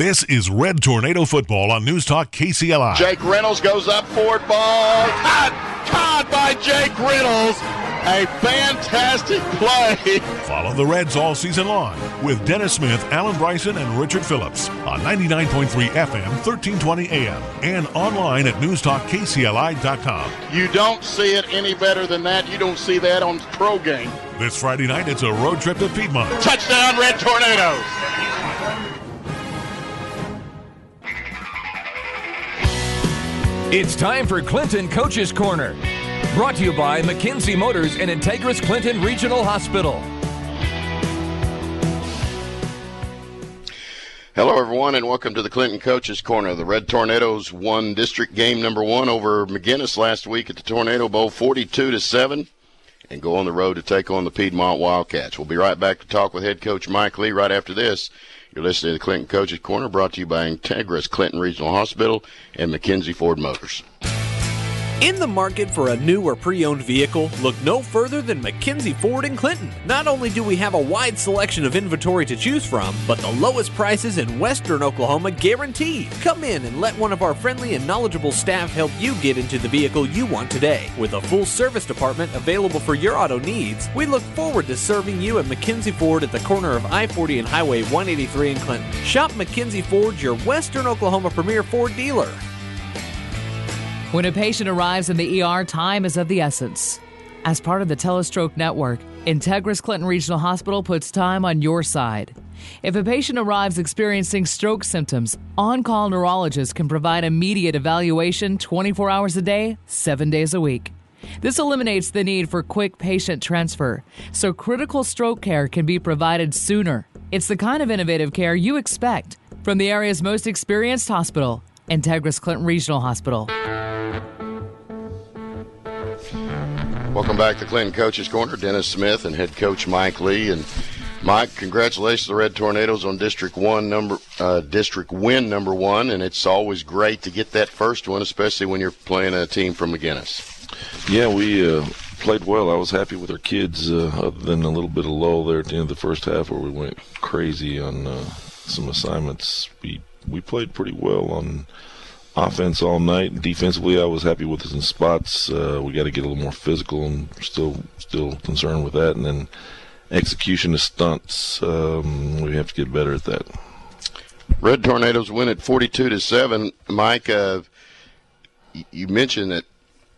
This is Red Tornado Football on News Talk KCLI. Jake Reynolds goes up for it, ball. Caught by Jake Reynolds. A fantastic play. Follow the Reds all season long with Dennis Smith, Alan Bryson, and Richard Phillips on 99.3 FM, 1320 AM, and online at newstalkkcli.com. You don't see it any better than that. You don't see that on Pro Game. This Friday night, it's a road trip to Piedmont. Touchdown, Red Tornadoes. It's time for Clinton Coach's Corner. Brought to you by McKenzie Motors and Integris Clinton Regional Hospital. Hello, everyone, and welcome to the Clinton Coach's Corner. The Red Tornadoes won district game number 1 over McGinnis last week at the Tornado Bowl 42-7 and go on the road to take on the Piedmont Wildcats. We'll be right back to talk with head coach Mike Lee right after this. You're listening to the Clinton Coach's Corner, brought to you by Integris Clinton Regional Hospital and McKenzie Ford Motors. In the market for a new or pre-owned vehicle, look no further than McKenzie Ford in Clinton. Not only do we have a wide selection of inventory to choose from, but the lowest prices in western Oklahoma guaranteed. Come in and let one of our friendly and knowledgeable staff help you get into the vehicle you want today. With a full service department available for your auto needs, we look forward to serving you at McKenzie Ford at the corner of I-40 and Highway 183 in Clinton. Shop McKenzie Ford, your western Oklahoma premier Ford dealer. When a patient arrives in the ER, time is of the essence. As part of the Telestroke Network, Integris Clinton Regional Hospital puts time on your side. If a patient arrives experiencing stroke symptoms, on-call neurologists can provide immediate evaluation 24 hours a day, 7 days a week. This eliminates the need for quick patient transfer, so critical stroke care can be provided sooner. It's the kind of innovative care you expect from the area's most experienced hospital, Integris Clinton Regional Hospital. Welcome back to Clinton Coach's Corner. Dennis Smith and head coach Mike Lee. And Mike, congratulations to the Red Tornadoes on district win number 1. And it's always great to get that first one, especially when you're playing a team from McGinnis. Yeah, we played well. I was happy with our kids, other than a little bit of lull there at the end of the first half where we went crazy on some assignments. We played pretty well on offense all night. Defensively, I was happy with us in spots. We got to get a little more physical, and still concerned with that. And then execution of stunts, we have to get better at that. Red Tornadoes win at 42-7. Mike, you mentioned that.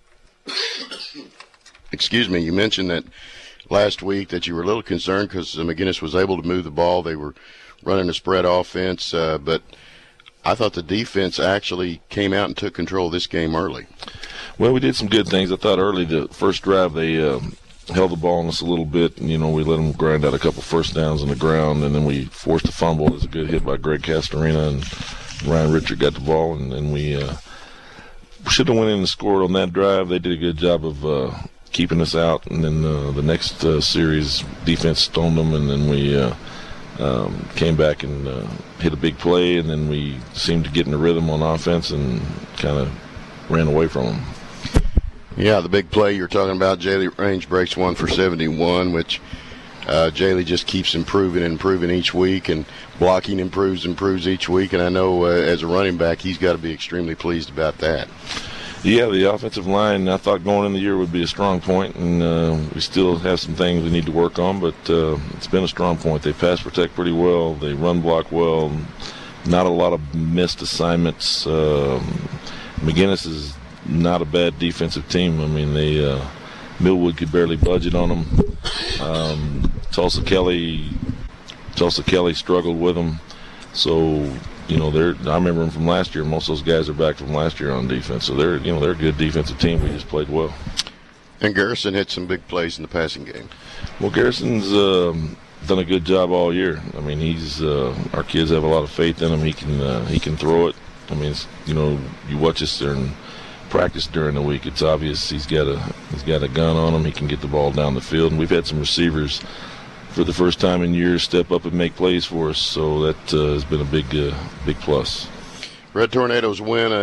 Excuse me. You mentioned that last week that you were a little concerned because McGinnis was able to move the ball. They were running a spread offense, but I thought the defense actually came out and took control of this game early. Well, we did some good things. I thought early, the first drive, they held the ball on us a little bit, and, we let them grind out a couple first downs on the ground, and then we forced a fumble. It was a good hit by Greg Castorina, and Ryan Richard got the ball, and then we should have went in and scored on that drive. They did a good job of keeping us out, and then the next series, defense stoned them, and then we came back and hit a big play, and then we seemed to get in a rhythm on offense and kind of ran away from them. Yeah, the big play you're talking about, Jaylee Range breaks one for 71, which Jaylee just keeps improving each week, and blocking improves each week, and I know as a running back he's got to be extremely pleased about that. Yeah, the offensive line, I thought going in the year would be a strong point, and we still have some things we need to work on, but it's been a strong point. They pass protect pretty well. They run block well. Not a lot of missed assignments. McGinnis is not a bad defensive team. I mean, Millwood could barely budget on them. Tulsa Kelly struggled with them. So, I remember them from last year. Most of those guys are back from last year on defense. So they're a good defensive team. We just played well. And Garrison hit some big plays in the passing game. Well, Garrison's done a good job all year. I mean, our kids have a lot of faith in him. He can throw it. I mean, you watch us during practice during the week. It's obvious he's got a gun on him. He can get the ball down the field. And we've had some receivers for the first time in years step up and make plays for us. So that has been a big plus. Red Tornadoes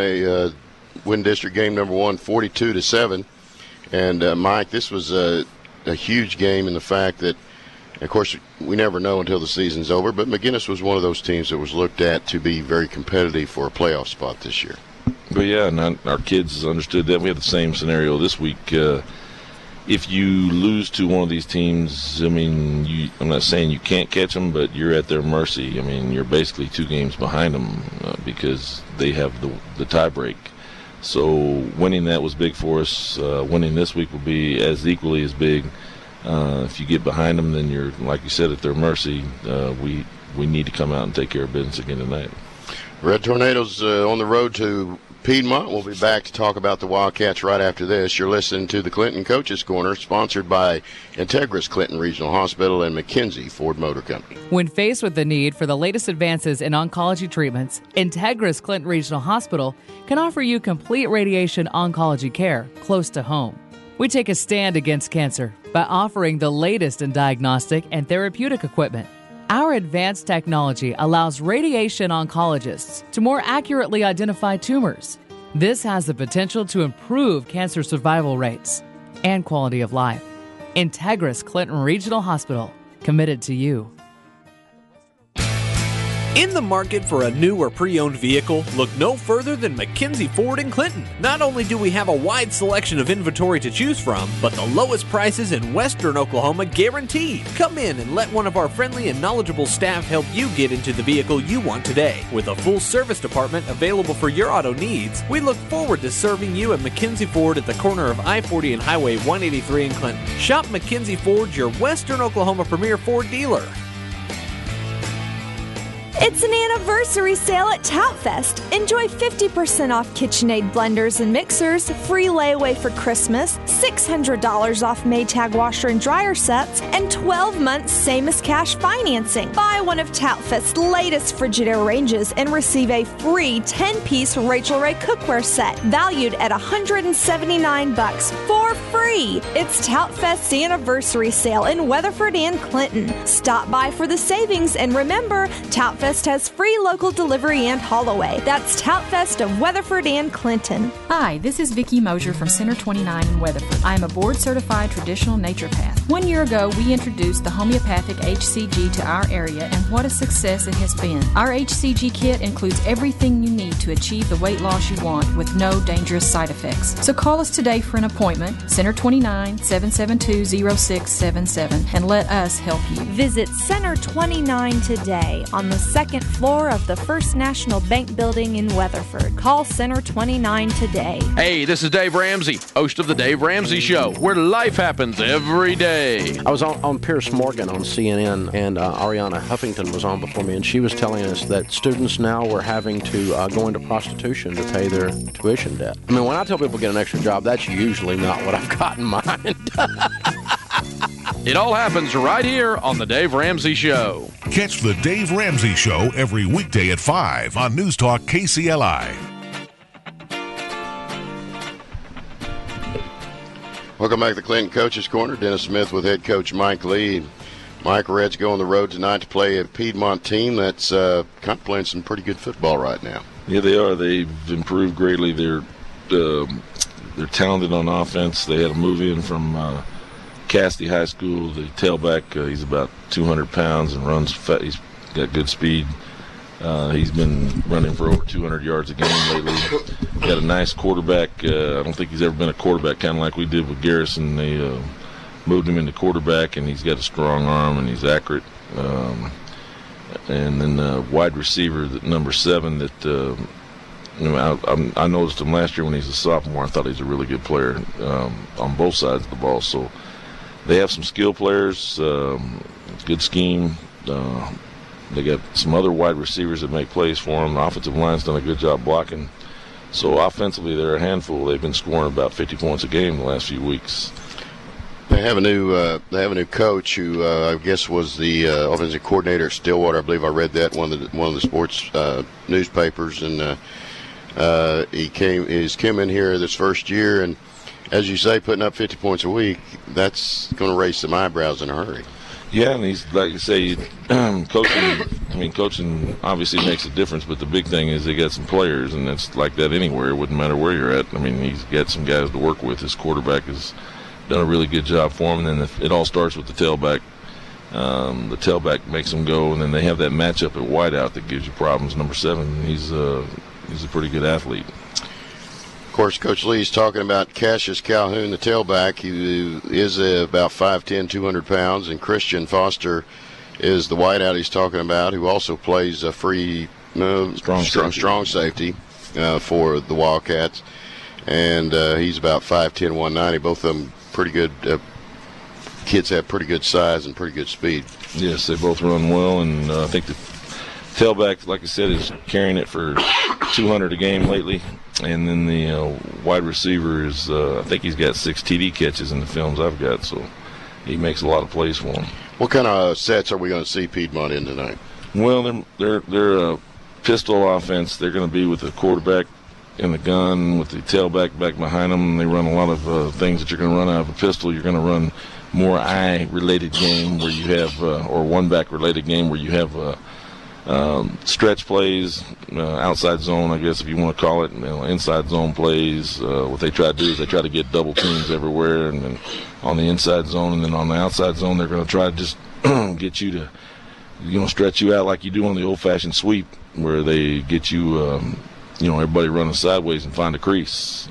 win district game number 1, 42-7. And Mike, this was a huge game in the fact that Of course, we never know until the season's over, but McGuinness was one of those teams that was looked at to be very competitive for a playoff spot this year. But, yeah, and our kids understood that. We have the same scenario this week. If you lose to one of these teams, I mean, I'm not saying you can't catch them, but you're at their mercy. I mean, you're basically 2 games behind them because they have the tie break. So winning that was big for us. Winning this week will be as equally as big. If you get behind them, then you're, like you said, at their mercy. We need to come out and take care of business again tonight. Red Tornadoes on the road to Piedmont. We'll be back to talk about the Wildcats right after this. You're listening to the Clinton Coaches Corner, sponsored by Integris Clinton Regional Hospital and McKenzie Ford Motor Company. When faced with the need for the latest advances in oncology treatments, Integris Clinton Regional Hospital can offer you complete radiation oncology care close to home. We take a stand against cancer by offering the latest in diagnostic and therapeutic equipment. Our advanced technology allows radiation oncologists to more accurately identify tumors. This has the potential to improve cancer survival rates and quality of life. Integris Clinton Regional Hospital, committed to you. In the market for a new or pre-owned vehicle, look no further than McKenzie Ford in Clinton. Not only do we have a wide selection of inventory to choose from, but the lowest prices in Western Oklahoma guaranteed. Come in and let one of our friendly and knowledgeable staff help you get into the vehicle you want today. With a full service department available for your auto needs, we look forward to serving you at McKenzie Ford at the corner of I-40 and Highway 183 in Clinton. Shop McKenzie Ford, your Western Oklahoma premier Ford dealer. It's an anniversary sale at Toutfest. Enjoy 50% off KitchenAid blenders and mixers, free layaway for Christmas, $600 off Maytag washer and dryer sets, and 12 months same-as-cash financing. Buy one of Toutfest's latest Frigidaire ranges and receive a free 10-piece Rachel Ray cookware set valued at $179 for free. It's Toutfest's anniversary sale in Weatherford and Clinton. Stop by for the savings, and remember, Toutfest has free local delivery and haul away. That's Toutfest of Weatherford and Clinton. Hi, this is Vicki Mosier from Center 29 in Weatherford. I am a board-certified traditional naturopath. 1 year ago, we introduced the homeopathic HCG to our area, and what a success it has been. Our HCG kit includes everything you need to achieve the weight loss you want with no dangerous side effects. So call us today for an appointment, Center 29, 772-0677, and let us help you. Visit Center 29 today on the second floor of the First National Bank building in Weatherford. Call Center 29 today. Hey, this is Dave Ramsey, host of The Dave Ramsey Show, where life happens every day. I was on Piers Morgan on CNN, and Ariana Huffington was on before me, and she was telling us that students now were having to go into prostitution to pay their tuition debt. I mean, when I tell people to get an extra job, that's usually not what I've got in mind. It all happens right here on The Dave Ramsey Show. Catch The Dave Ramsey Show every weekday at 5 on News Talk KCLI. Welcome back to the Clinton Coaches Corner. Dennis Smith with head coach Mike Lee. Mike, Reds go on the road tonight to play a Piedmont team that's kind of playing some pretty good football right now. Yeah, they are. They've improved greatly. They're talented on offense. They had a move in from Cassidy High School, the tailback. He's about 200 pounds and runs fast. He's got good speed. He's been running for over 200 yards a game lately. Got a nice quarterback. I don't think he's ever been a quarterback, kind of like we did with Garrison. They moved him into quarterback, and he's got a strong arm and he's accurate. And then wide receiver, number 7, that I noticed him last year when he was a sophomore. I thought he was a really good player on both sides of the ball. So they have some skill players, good scheme. They got some other wide receivers that make plays for them. The offensive line's done a good job blocking. So offensively, they're a handful. They've been scoring about 50 points a game the last few weeks. They have a new coach who I guess was the offensive coordinator at Stillwater. I believe I read that one of the sports newspapers, and he's come in here this first year, and as you say, putting up 50 points a week, that's going to raise some eyebrows in a hurry. Yeah, and he's, like you say, coaching obviously makes a difference, but the big thing is they got some players, and it's like that anywhere. It wouldn't matter where you're at. I mean, he's got some guys to work with. His quarterback has done a really good job for him, and then it all starts with the tailback. The tailback makes them go, and then they have that matchup at wideout that gives you problems. Number 7, he's a pretty good athlete. Of course, Coach Lee's talking about Cassius Calhoun, the tailback. He is about 5'10", 200 pounds, and Christian Foster is the wideout he's talking about, who also plays a free strong safety for the Wildcats. And he's about 5'10", 190. Both of them pretty good. Kids have pretty good size and pretty good speed. Yes, they both run well, and I think the tailback, like I said, is carrying it for 200 a game lately. And then the wide receiver is, I think he's got 6 TD catches in the films I've got, so he makes a lot of plays for him. What kind of sets are we going to see Piedmont in tonight? Well, they're a pistol offense. They're going to be with the quarterback in the gun, with the tailback back behind them. They run a lot of things that you're going to run out of a pistol. You're going to run more eye-related game where you have, or one-back-related game where you have stretch plays, outside zone, I guess if you want to call it, inside zone plays. What they try to do is they try to get double teams everywhere, and then on the inside zone, and then on the outside zone, they're going to try to just get you to, stretch you out like you do on the old-fashioned sweep, where they get you, everybody running sideways and find a crease.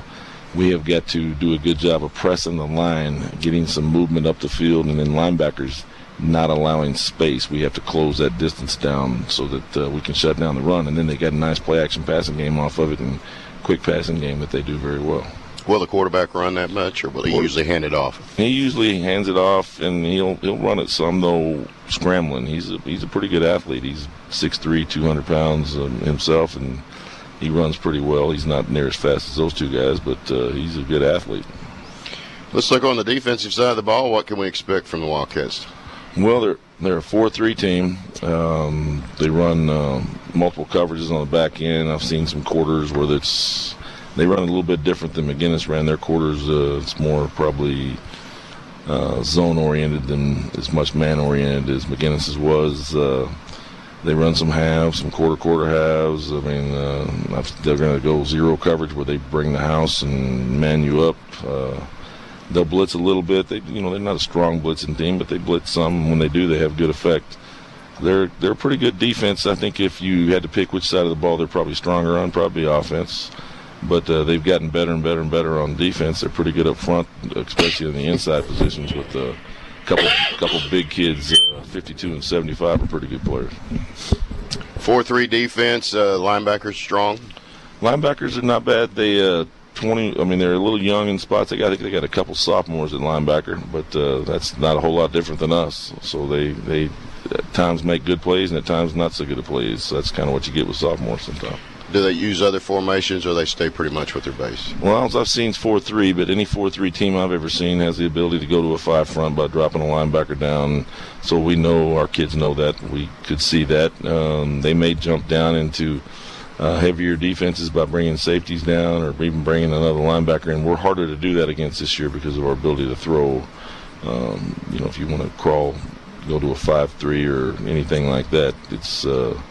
We have got to do a good job of pressing the line, getting some movement up the field, and then linebackers not allowing space. We have to close that distance down so that we can shut down the run. And then they got a nice play-action passing game off of it and quick passing game that they do very well. Will the quarterback run that much, or will he usually hand it off? He usually hands it off, and he'll run it some, though, scrambling. He's a pretty good athlete. He's 6'3", 200 pounds himself, and he runs pretty well. He's not near as fast as those two guys, but he's a good athlete. Let's look on the defensive side of the ball. What can we expect from the Wildcats? Well, they're a 4-3 team. They run multiple coverages on the back end. I've seen some quarters where they run a little bit different than McGinnis ran their quarters. It's more probably zone-oriented than as much man-oriented as McGinnis's was. They run some halves, some quarter halves. I mean, they're going to go zero coverage where they bring the house and man you up. They'll blitz a little bit. They're not a strong blitzing team, but they blitz some. When they do, they have good effect. They're a pretty good defense. I think if you had to pick which side of the ball they're probably stronger on, probably offense. But they've gotten better and better and better on defense. They're pretty good up front, especially in the inside positions with a couple big kids. 52 and 75 are pretty good players. 4-3 defense. Linebackers strong. Linebackers are not bad. They 20. I mean, they're a little young in spots. I think they got a couple sophomores at linebacker, but that's not a whole lot different than us. So they at times make good plays and at times not so good at plays. So that's kind of what you get with sophomores sometimes. Do they use other formations, or they stay pretty much with their base? Well, as I've seen, it's 4-3, but any 4-3 team I've ever seen has the ability to go to a 5 front by dropping a linebacker down. So we know, our kids know that. We could see that. They may jump down into heavier defenses by bringing safeties down or even bringing another linebacker in. We're harder to do that against this year because of our ability to throw. If you want to crawl, go to a 5-3 or anything like that, it's,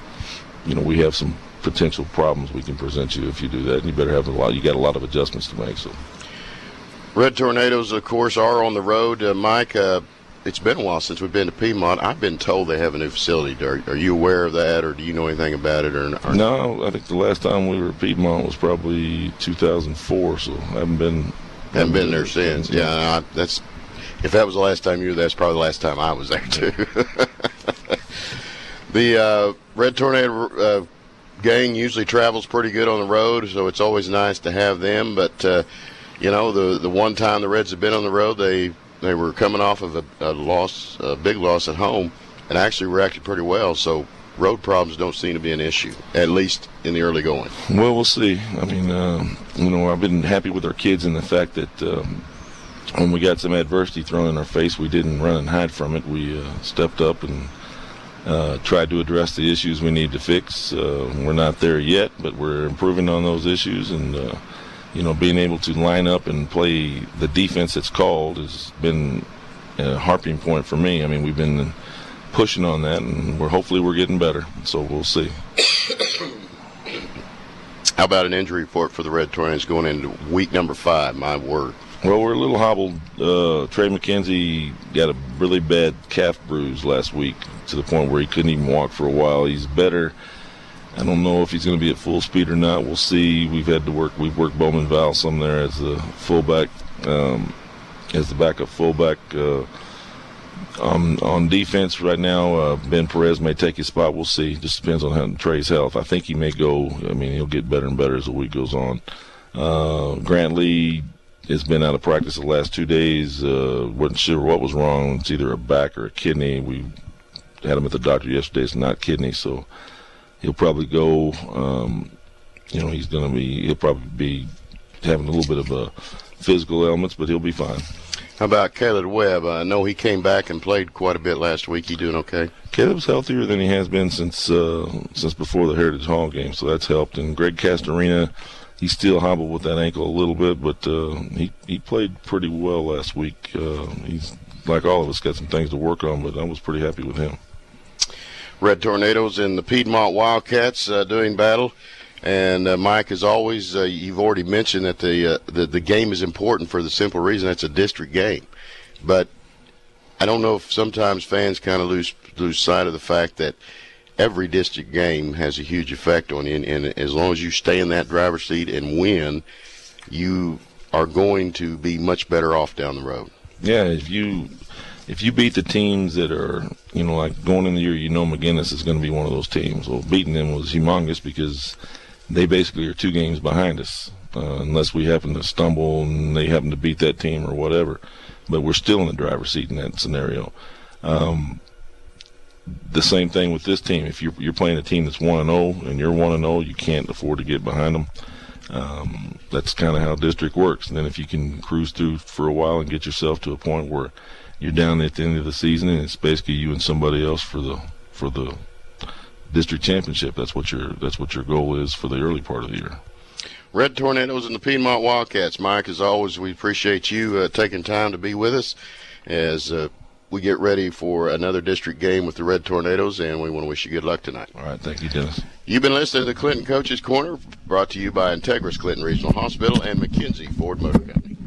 we have some potential problems we can present you if you do that. And you better have you got a lot of adjustments to make. So, Red Tornadoes, of course, are on the road. Mike, it's been a while since we've been to Piedmont. I've been told they have a new facility. Are you aware of that, or do you know anything about it? Or no, I think the last time we were at Piedmont was probably 2004, so I haven't been there since. Yeah, if that was the last time you were there, that's probably the last time I was there too. The Red Tornado gang usually travels pretty good on the road, so it's always nice to have them. But the one time the Reds have been on the road, they were coming off of a big loss at home, and actually reacted pretty well. So road problems don't seem to be an issue, at least in the early going. Well, we'll see. I mean, I've been happy with our kids in the fact that when we got some adversity thrown in our face, we didn't run and hide from it. We stepped up and tried to address the issues we need to fix. We're not there yet, but we're improving on those issues, and being able to line up and play the defense that's called has been a harping point for me. I mean, we've been pushing on that, and hopefully we're getting better, so we'll see. How about an injury report for the Red Tornadoes going into week number 5? My word. Well, we're a little hobbled. Trey McKenzie got a really bad calf bruise last week to the point where he couldn't even walk for a while. He's better. I don't know if he's going to be at full speed or not. We'll see. We've worked Bowman Val some there as the fullback, as the backup fullback. On defense right now, Ben Perez may take his spot. We'll see. Just depends on Trey's health. I think he may go. I mean, he'll get better and better as the week goes on. Grant Lee has been out of practice the last 2 days. Wasn't sure what was wrong. It's either a back or a kidney. We had him at the doctor yesterday. It's not kidney, so he'll probably go. He'll probably be having a little bit of physical ailments, but he'll be fine. How about Caleb Webb? I know he came back and played quite a bit last week. He doing okay? Caleb's healthier than he has been since before the Heritage Hall game, so that's helped. And Greg Castorina, he's still hobbled with that ankle a little bit, but he played pretty well last week. He's, like all of us, got some things to work on, but I was pretty happy with him. Red Tornadoes and the Piedmont Wildcats doing battle. And Mike, as always, you've already mentioned that the game is important for the simple reason it's a district game. But I don't know if sometimes fans kind of lose sight of the fact that every district game has a huge effect on you. And as long as you stay in that driver's seat and win, you are going to be much better off down the road. Yeah, if you beat the teams that are, like going in the year, McGinnis is going to be one of those teams. Well, beating them was humongous because they basically are 2 games behind us, unless we happen to stumble and they happen to beat that team or whatever. But we're still in the driver's seat in that scenario. The same thing with this team. If you're playing a team that's 1-0 and you're 1-0, you can't afford to get behind them. That's kind of how district works. And then if you can cruise through for a while and get yourself to a point where you're down at the end of the season and it's basically you and somebody else for the district championship. That's what your goal is for the early part of the year. Red Tornadoes and the Piedmont Wildcats. Mike, as always, we appreciate you taking time to be with us as we get ready for another district game with the Red Tornadoes, and we want to wish you good luck tonight. All right, thank you, Dennis. You've been listening to the Clinton Coaches Corner, brought to you by Integris Clinton Regional Hospital and McKenzie Ford Motor Company.